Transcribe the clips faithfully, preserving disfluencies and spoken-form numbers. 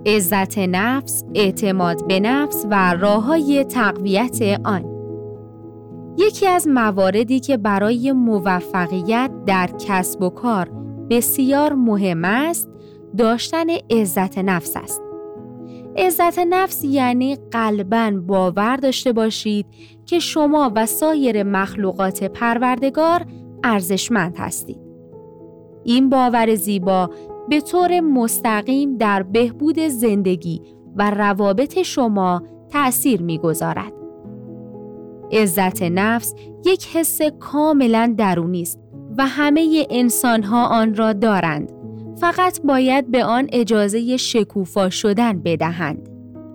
عزت نفس، اعتماد به نفس و راه‌های تقویت آن. یکی از مواردی که برای موفقیت در کسب و کار بسیار مهم است، داشتن عزت نفس است. عزت نفس یعنی قلباً باور داشته باشید که شما و سایر مخلوقات پروردگار ارزشمند هستید. این باور زیبا به طور مستقیم در بهبود زندگی و روابط شما تأثیر می‌گذارد. عزت نفس یک حس کاملاً درونی است و همه انسان‌ها آن را دارند. فقط باید به آن اجازه شکوفا شدن بدهند.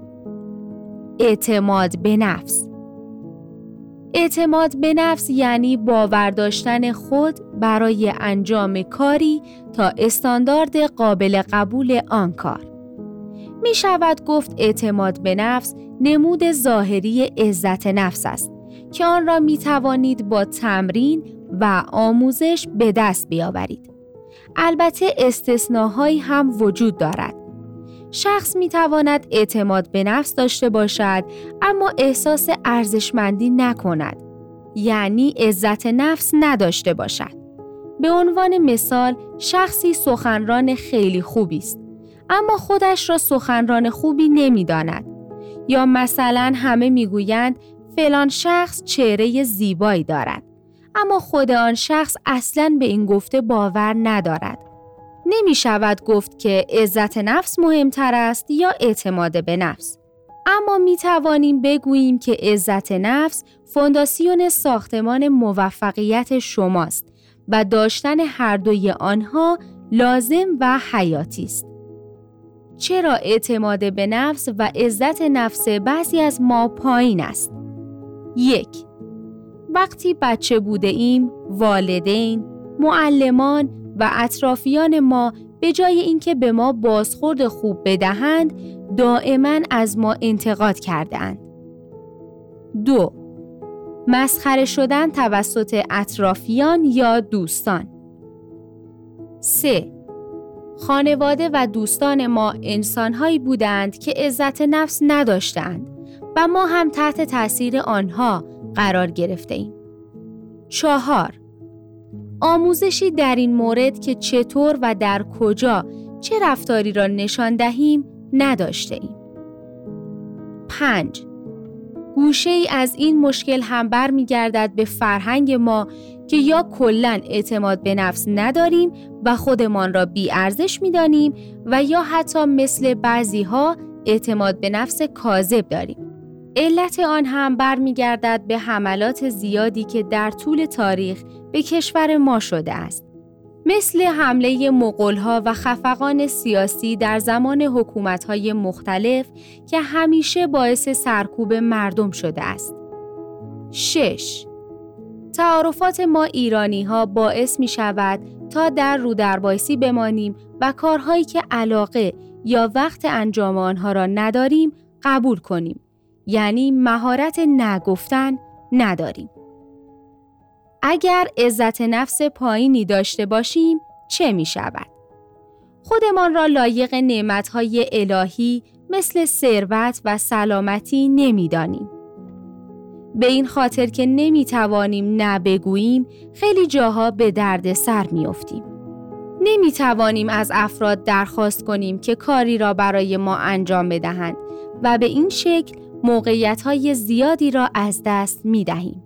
اعتماد به نفس. اعتماد به نفس یعنی باور داشتن خود برای انجام کاری تا استاندارد قابل قبول آن کار. می شود گفت اعتماد به نفس نمود ظاهری عزت نفس است که آن را می توانید با تمرین و آموزش به دست بیاورید. البته استثناهایی هم وجود دارد. شخص می تواند اعتماد به نفس داشته باشد اما احساس ارزشمندی نکند، یعنی عزت نفس نداشته باشد. به عنوان مثال، شخصی سخنران خیلی خوبی است اما خودش را سخنران خوبی نمی داند. یا مثلا همه می گویند فلان شخص چهره زیبایی دارد اما خود آن شخص اصلاً به این گفته باور ندارد. نمی شود گفت که عزت نفس مهمتر است یا اعتماد به نفس. اما می توانیم بگوییم که عزت نفس فونداسیون ساختمان موفقیت شماست و داشتن هر دوی آنها لازم و حیاتی است. چرا اعتماد به نفس و عزت نفس بعضی از ما پایین است؟ یک، وقتی بچه بوده ایم، والدین، معلمان و اطرافیان ما به جای اینکه به ما بازخورد خوب بدهند، دائما از ما انتقاد کرده‌اند. دو، مسخره شدن توسط اطرافیان یا دوستان. سه، خانواده و دوستان ما انسان‌هایی بودند که عزت نفس نداشتند و ما هم تحت تأثیر آنها قرار گرفته ایم. چهار، آموزشی در این مورد که چطور و در کجا چه رفتاری را نشان دهیم نداشته ایم. پنج، گوشه ای از این مشکل هم برمیگردد به فرهنگ ما که یا کلاً اعتماد به نفس نداریم و خودمان را بی ارزش می دانیم و یا حتی مثل بعضی ها اعتماد به نفس کاذب داریم. علت آن هم برمیگردد به حملات زیادی که در طول تاریخ به کشور ما شده است. مثل حمله مغول‌ها و خفقان سیاسی در زمان حکومت‌های مختلف که همیشه باعث سرکوب مردم شده است. شش، تعارفات ما ایرانی‌ها باعث می‌شود تا در رو در بایسی بمانیم و کارهایی که علاقه یا وقت انجام آنها را نداریم قبول کنیم. یعنی مهارت نگفتن نداریم. اگر عزت نفس پایینی داشته باشیم چه می شود؟ خودمان را لایق نعمت‌های الهی مثل ثروت و سلامتی نمی دانیم. به این خاطر که نمی توانیم نه بگوییم خیلی جاها به درد سر می افتیم. نمی توانیم از افراد درخواست کنیم که کاری را برای ما انجام بدهند و به این شکل موقعیت‌های زیادی را از دست می‌دهیم.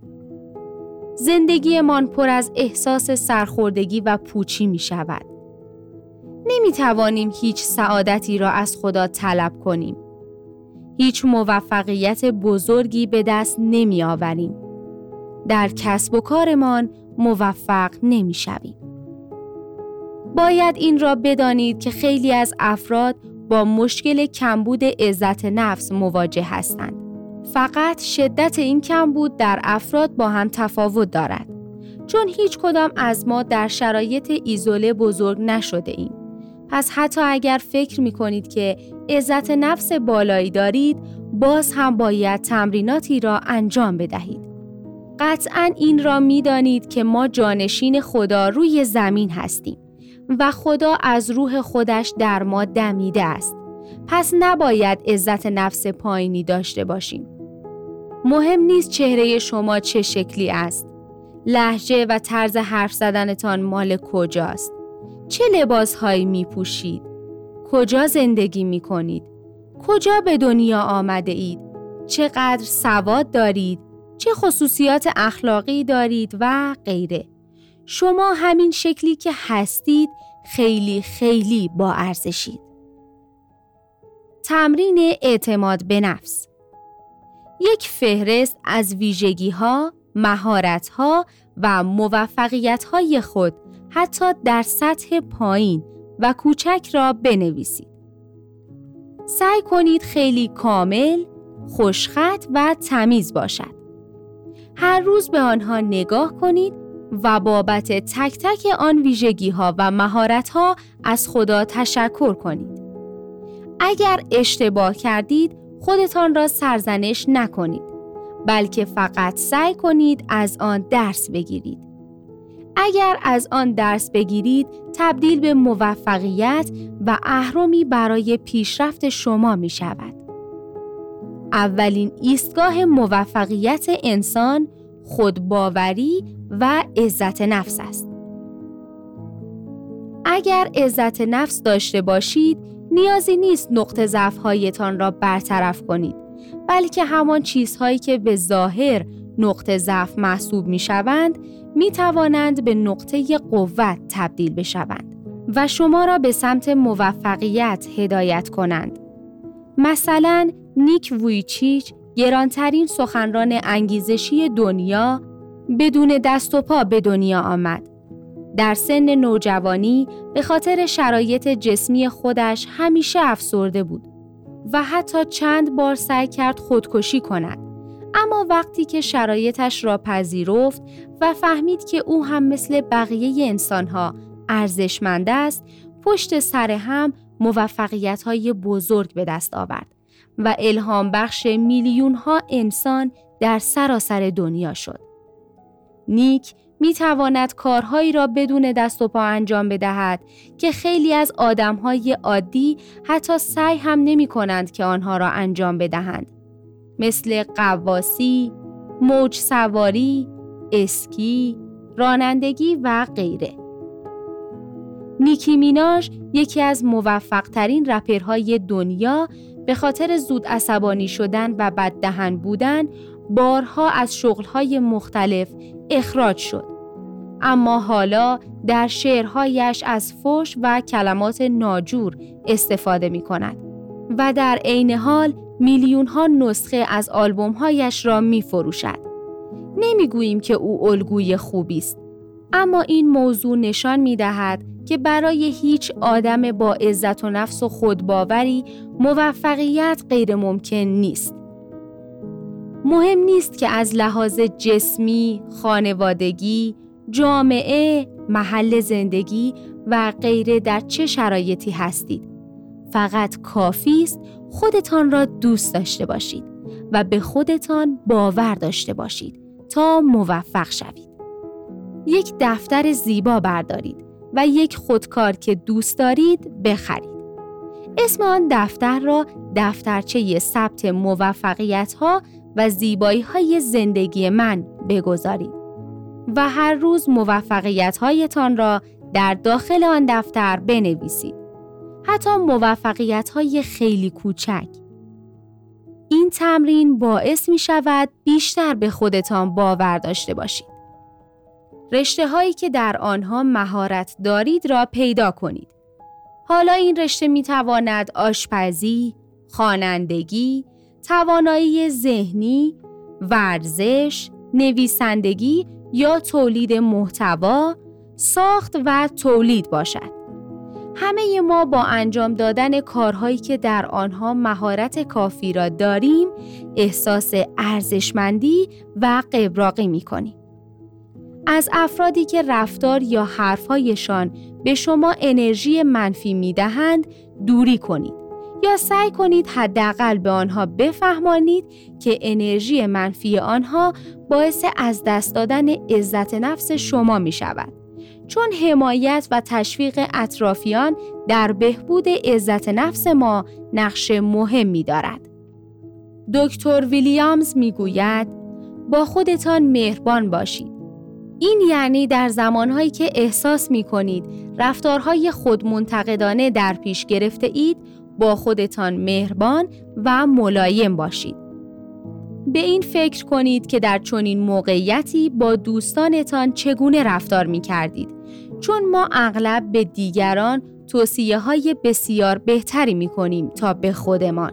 زندگیمان پر از احساس سرخوردگی و پوچی می‌شود. نمی‌توانیم هیچ سعادتی را از خدا طلب کنیم. هیچ موفقیت بزرگی به دست نمی‌آوریم. در کسب و کارمان موفق نمی‌شویم. باید این را بدانید که خیلی از افراد با مشکل کمبود عزت نفس مواجه هستند. فقط شدت این کمبود در افراد با هم تفاوت دارد. چون هیچ کدام از ما در شرایط ایزوله بزرگ نشده ایم. پس حتی اگر فکر می کنید که عزت نفس بالایی دارید، باز هم باید تمریناتی را انجام بدهید. قطعاً این را می دانید که ما جانشین خدا روی زمین هستیم و خدا از روح خودش در ما دمیده است پس نباید عزت نفس پایینی داشته باشیم. مهم نیست چهره شما چه شکلی است. لهجه و طرز حرف زدنتان مال کجاست؟ چه لباسهایی می پوشید؟ کجا زندگی می کنید؟ کجا به دنیا آمده اید؟ چقدر سواد دارید؟ چه خصوصیات اخلاقی دارید و غیره؟ شما همین شکلی که هستید خیلی خیلی با ارزشید. تمرین اعتماد به نفس. یک فهرست از ویژگی‌ها، مهارت‌ها و موفقیت‌های خود حتی در سطح پایین و کوچک را بنویسید. سعی کنید خیلی کامل، خوشخط و تمیز باشد. هر روز به آنها نگاه کنید و بابت تک تک آن ویژگی‌ها و مهارت‌ها از خدا تشکر کنید. اگر اشتباه کردید، خودتان را سرزنش نکنید، بلکه فقط سعی کنید از آن درس بگیرید. اگر از آن درس بگیرید، تبدیل به موفقیت و اهرمی برای پیشرفت شما می شود. اولین ایستگاه موفقیت انسان خودباوری و عزت نفس است. اگر عزت نفس داشته باشید، نیازی نیست نقطه ضعف‌هایتان را برطرف کنید، بلکه همان چیزهایی که به ظاهر نقطه ضعف محسوب می‌شوند، می‌توانند به نقطه قوت تبدیل بشوند و شما را به سمت موفقیت هدایت کنند. مثلا نیک وویچیچ، گرانترین سخنران انگیزشی دنیا، بدون دست و پا به دنیا آمد. در سن نوجوانی به خاطر شرایط جسمی خودش همیشه افسرده بود و حتی چند بار سعی کرد خودکشی کند. اما وقتی که شرایطش را پذیرفت و فهمید که او هم مثل بقیه انسانها ارزشمند است، پشت سر هم موفقیت‌های بزرگ به دست آورد و الهام بخش میلیون‌ها انسان در سراسر دنیا شد. نیک می تواند کارهایی را بدون دست و پا انجام بدهد که خیلی از آدم‌های عادی حتی سعی هم نمی کنند که آنها را انجام بدهند. مثل غواصی، موج سواری، اسکی، رانندگی و غیره. نیکی میناژ یکی از موفق‌ترین رپرهای دنیا به خاطر زود عصبانی شدن و بددهن بودن بارها از شغل‌های مختلف اخراج شد. اما حالا در شعرهایش از فحش و کلمات ناجور استفاده می‌کند و در عین حال میلیون‌ها نسخه از آلبوم‌هایش را می‌فروشد. نمی‌گوییم که او الگوی خوبی است، اما این موضوع نشان می‌دهد که برای هیچ آدم با عزت و نفس و خودباوری موفقیت غیر ممکن نیست. مهم نیست که از لحاظ جسمی، خانوادگی، جامعه، محل زندگی و غیره در چه شرایطی هستید. فقط کافی است خودتان را دوست داشته باشید و به خودتان باور داشته باشید تا موفق شوید. یک دفتر زیبا بردارید و یک خودکار که دوست دارید بخرید. اسم آن دفتر را دفترچه ثبت موفقیت‌ها و زیبایی‌های زندگی من بگذارید و هر روز موفقیت‌هایتان را در داخل آن دفتر بنویسید. حتی موفقیت‌های خیلی کوچک. این تمرین باعث می‌شود بیشتر به خودتان باور داشته باشید. رشته‌هایی که در آنها مهارت دارید را پیدا کنید. حالا این رشته می‌تواند آشپزی، خوانندگی، توانایی ذهنی، ورزش، نویسندگی یا تولید محتوا، ساخت و تولید باشد. همه ما با انجام دادن کارهایی که در آنها مهارت کافی را داریم، احساس ارزشمندی و قبراقی می‌کنیم. از افرادی که رفتار یا حرفهایشان به شما انرژی منفی می‌دهند، دوری کنید یا سعی کنید حداقل به آنها بفهمانید که انرژی منفی آنها باعث از دست دادن عزت نفس شما می‌شود. چون حمایت و تشویق اطرافیان در بهبود عزت نفس ما نقش مهمی دارد. دکتر ویلیامز میگوید با خودتان مهربان باشید. این یعنی در زمانهایی که احساس می‌کنید رفتارهای خودمنتقدانه در پیش گرفته اید، با خودتان مهربان و ملایم باشید. به این فکر کنید که در چنین موقعیتی با دوستانتان چگونه رفتار می‌کردید، چون ما اغلب به دیگران توصیه‌های بسیار بهتری می‌کنیم تا به خودمان.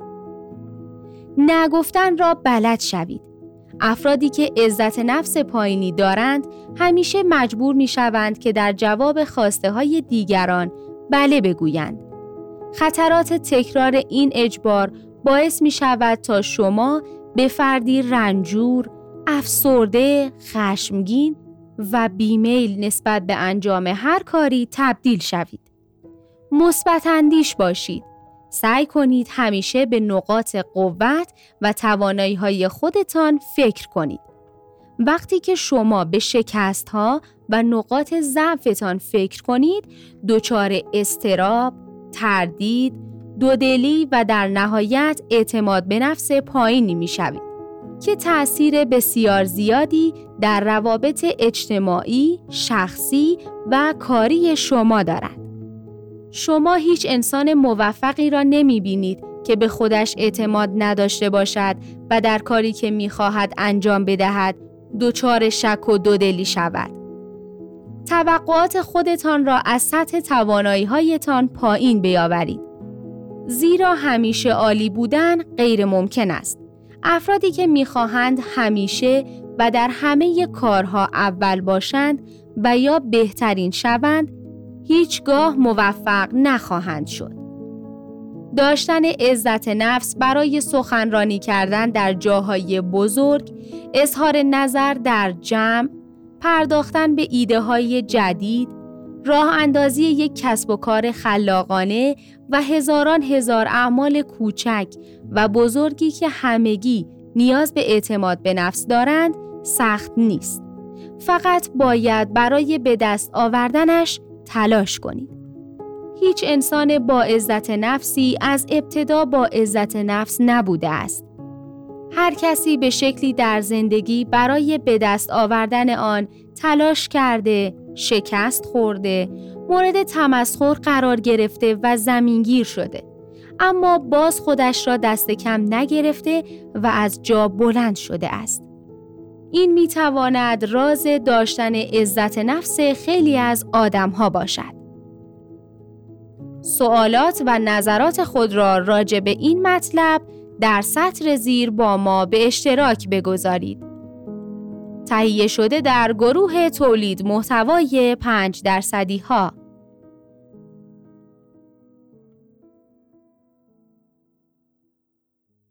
نگفتن را بلد شوید. افرادی که عزت نفس پایینی دارند همیشه مجبور می‌شوند که در جواب خواسته‌های دیگران بله بگویند. خطرات تکرار این اجبار باعث می‌شود تا شما به فردی رنجور، افسرده، خشمگین و بیمیل نسبت به انجام هر کاری تبدیل شوید. مثبت اندیش باشید. سعی کنید همیشه به نقاط قوت و توانایی‌های خودتان فکر کنید. وقتی که شما به شکست‌ها و نقاط ضعفتان فکر کنید، دچار اضطراب، تردید، دودلی و در نهایت اعتماد به نفس پایینی می‌شوید که تأثیر بسیار زیادی در روابط اجتماعی، شخصی و کاری شما دارد. شما هیچ انسان موفقی را نمی‌بینید که به خودش اعتماد نداشته باشد و در کاری که می‌خواهد انجام بدهد دچار شک و دودلی شود. توقعات خودتان را از سطح توانایی‌هایتان پایین بیاورید. زیرا همیشه عالی بودن غیر ممکن است. افرادی که می‌خواهند همیشه و در همه کارها اول باشند و یا بهترین شوند، هیچگاه موفق نخواهند شد. داشتن عزت نفس برای سخنرانی کردن در جاهای بزرگ، اظهار نظر در جمع، پرداختن به ایده‌های جدید، راه اندازی یک کسب و کار خلاقانه و هزاران هزار اعمال کوچک و بزرگی که همگی نیاز به اعتماد به نفس دارند، سخت نیست. فقط باید برای به دست آوردنش تلاش کنید. هیچ انسان با عزت نفسی از ابتدا با عزت نفس نبوده است. هر کسی به شکلی در زندگی برای به دست آوردن آن تلاش کرده، شکست خورده، مورد تمسخر قرار گرفته و زمینگیر شده، اما باز خودش را دست کم نگرفته و از جا بلند شده است. این میتواند راز داشتن عزت نفس خیلی از آدم‌ها باشد. سوالات و نظرات خود را راجع به این مطلب در سطر زیر با ما به اشتراک بگذارید. تهیه شده در گروه تولید محتوای پنج درصدی ها.